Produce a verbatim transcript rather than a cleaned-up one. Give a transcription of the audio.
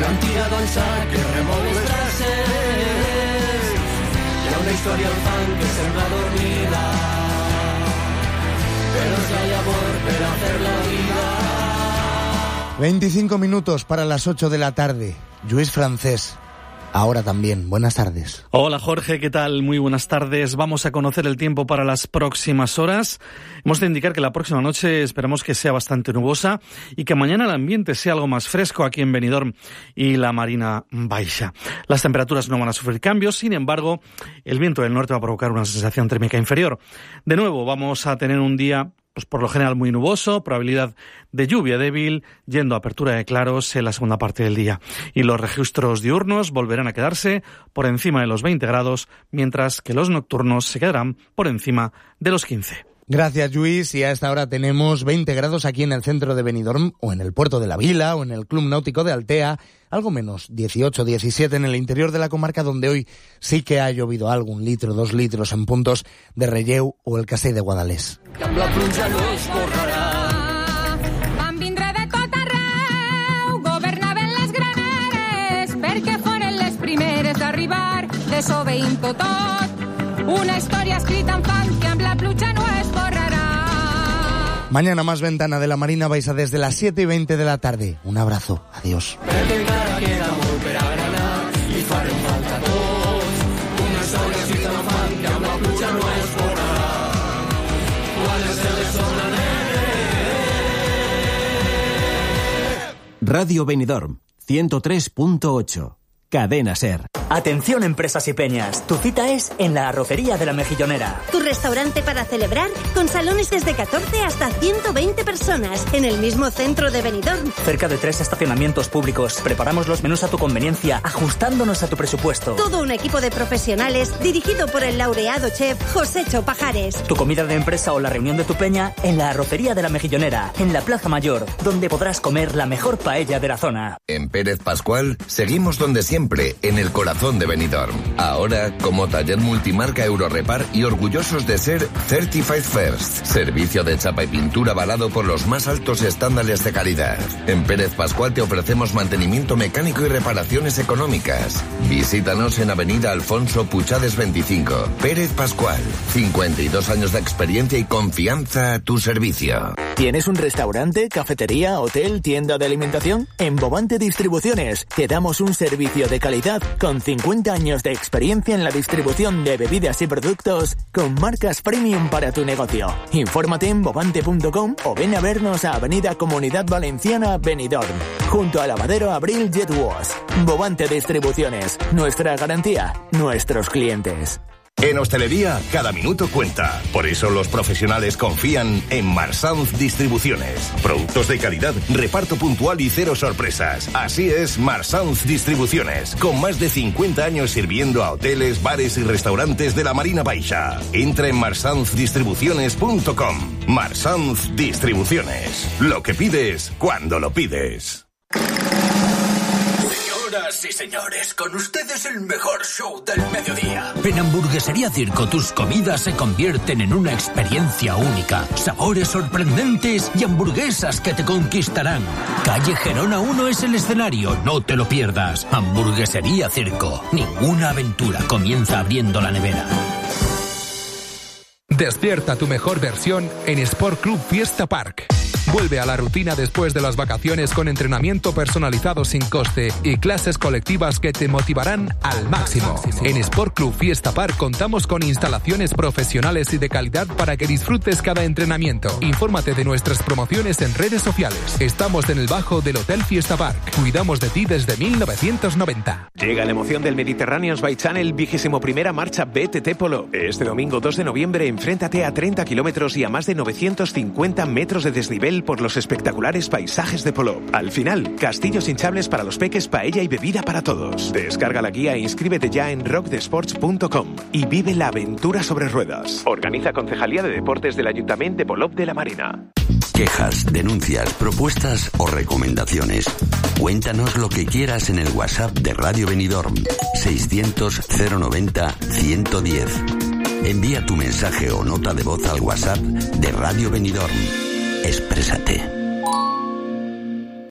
han tirado al saque, remou les traces. Hi ha una història al fang que sembla dormida, però és la llavor per a fer la vida. veinticinco minutos para las ocho de la tarde. Lluís Francés. Ahora también. Buenas tardes. Hola Jorge, ¿qué tal? Muy buenas tardes. Vamos a conocer el tiempo para las próximas horas. Hemos de indicar que la próxima noche esperamos que sea bastante nubosa y que mañana el ambiente sea algo más fresco aquí en Benidorm y la Marina Baixa. Las temperaturas no van a sufrir cambios, sin embargo, el viento del norte va a provocar una sensación térmica inferior. De nuevo, vamos a tener un día pues por lo general muy nuboso, probabilidad de lluvia débil, yendo a apertura de claros en la segunda parte del día. Y los registros diurnos volverán a quedarse por encima de los veinte grados, mientras que los nocturnos se quedarán por encima de los quince. Gracias, Lluís. Y a esta hora tenemos veinte grados aquí en el centro de Benidorm, o en el puerto de la Vila, o en el Club Náutico de Altea. Algo menos, dieciocho, diecisiete en el interior de la comarca, donde hoy sí que ha llovido algo, un litro, dos litros en puntos de Relleu o el Castell de Guadalés. Amb la pluja no es correrà. Van vindre de tot arreu, governaven les graneres, perquè foren les primeres d'arribar, desobeint-ho tot. Una història escrita en fang que amb la pluja no es borrarà. Mañana más ventana de la Marina Baixa desde las siete y veinte de la tarde. Un abrazo. Adiós. Perquè encara queda molt per agranar i farem falta tots. Una història escrita en fang que amb la pluja no es borrarà. Quan les teles tornen Radio Benidorm, ciento tres punto ocho. Cadena Ser. Atención empresas y peñas, tu cita es en la Arrocería de la Mejillonera. Tu restaurante para celebrar con salones desde catorce hasta ciento veinte personas en el mismo centro de Benidorm. Cerca de tres estacionamientos públicos, preparamos los menús a tu conveniencia, ajustándonos a tu presupuesto. Todo un equipo de profesionales dirigido por el laureado chef Josécho Pajares. Tu comida de empresa o la reunión de tu peña en la Arrocería de la Mejillonera, en la Plaza Mayor, donde podrás comer la mejor paella de la zona. En Pérez Pascual seguimos donde siempre. Siempre en el corazón de Benidorm. Ahora como taller multimarca Eurorepar y orgullosos de ser Certified First, servicio de chapa y pintura avalado por los más altos estándares de calidad. En Pérez Pascual te ofrecemos mantenimiento mecánico y reparaciones económicas. Visítanos en Avenida Alfonso Puchades veinticinco. Pérez Pascual, cincuenta y dos años de experiencia y confianza a tu servicio. ¿Tienes un restaurante, cafetería, hotel, tienda de alimentación? En Bovante Distribuciones te damos un servicio de calidad con cincuenta años de experiencia en la distribución de bebidas y productos con marcas premium para tu negocio. Infórmate en bovante punto com o ven a vernos a Avenida Comunidad Valenciana Benidorm, junto al lavadero Abril Jet Wash. Bovante Distribuciones, nuestra garantía, nuestros clientes. En hostelería, cada minuto cuenta. Por eso los profesionales confían en Marsanz Distribuciones. Productos de calidad, reparto puntual y cero sorpresas. Así es Marsanz Distribuciones, con más de cincuenta años sirviendo a hoteles, bares y restaurantes de la Marina Baixa. Entra en marsanz distribuciones punto com. Marsanz Distribuciones. Lo que pides, cuando lo pides. Señoras y señores, con ustedes el mejor show del mediodía. En Hamburguesería Circo tus comidas se convierten en una experiencia única. Sabores sorprendentes y hamburguesas que te conquistarán. Calle Gerona uno es el escenario, no te lo pierdas. Hamburguesería Circo. Ninguna aventura comienza abriendo la nevera. Despierta tu mejor versión en Sport Club Fiesta Park. Vuelve a la rutina después de las vacaciones con entrenamiento personalizado sin coste y clases colectivas que te motivarán al máximo. En Sport Club Fiesta Park contamos con instalaciones profesionales y de calidad para que disfrutes cada entrenamiento. Infórmate de nuestras promociones en redes sociales. Estamos en el bajo del Hotel Fiesta Park. Cuidamos de ti desde mil novecientos noventa. Llega la emoción del Mediterranean by Channel, vigésimo primera marcha B T T Polo. Este domingo dos de noviembre enfréntate a treinta kilómetros y a más de novecientos cincuenta metros de desnivel por los espectaculares paisajes de Polop. Al final, castillos hinchables para los peques, paella y bebida para todos. Descarga la guía e inscríbete ya en rock de sports punto com y vive la aventura sobre ruedas. Organiza Concejalía de Deportes del Ayuntamiento de Polop de la Marina. Quejas, denuncias, propuestas o recomendaciones. Cuéntanos lo que quieras en el WhatsApp de Radio Benidorm seiscientos cero noventa ciento diez. Envía tu mensaje o nota de voz al WhatsApp de Radio Benidorm. Exprésate.